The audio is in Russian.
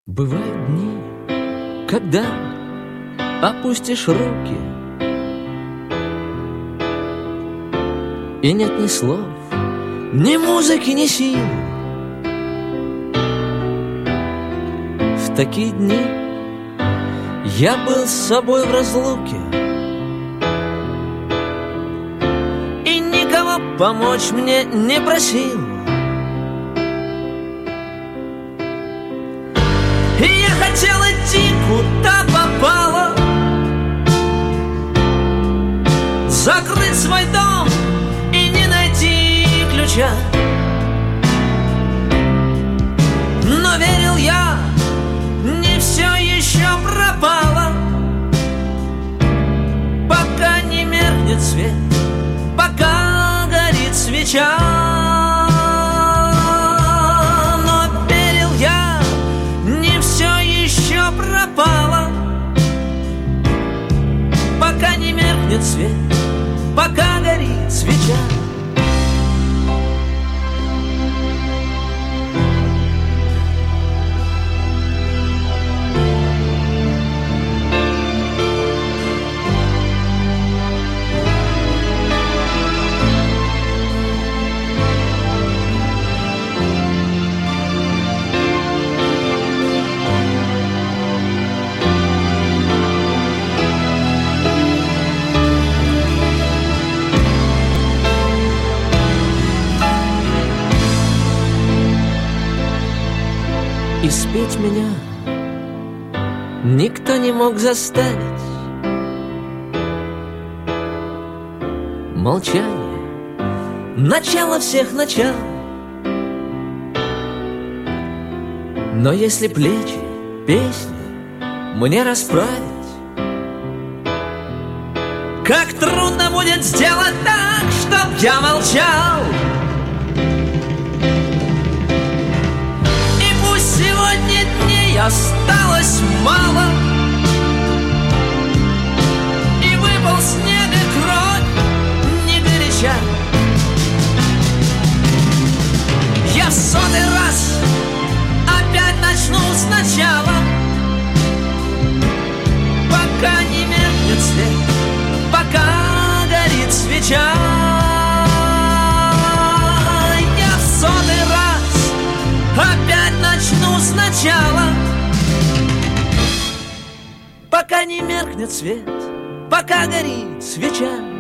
Бывают дни, когда опустишь руки, и нет ни слов, ни музыки, ни сил. В такие дни я был с собой в разлуке, и никого помочь мне не просил. И я хотел идти, куда попало, закрыть свой дом и не найти ключа. Но верил я, не все еще пропало, пока не меркнет свет, пока горит свеча. Пропала, пока не меркнет свет, пока горит свеча. И спеть меня никто не мог заставить. Молчание — начало всех начал. Но если плечи, песни мне расправить, как трудно будет сделать так, чтоб я молчал. Сегодня дней осталось мало, и выпал снег и кровь не горяча. Я в сотый раз опять начну сначала, пока не меркнет свет, пока горит свеча. Я в сотый раз опять начну сначала, пока не меркнет свет, пока горит свеча.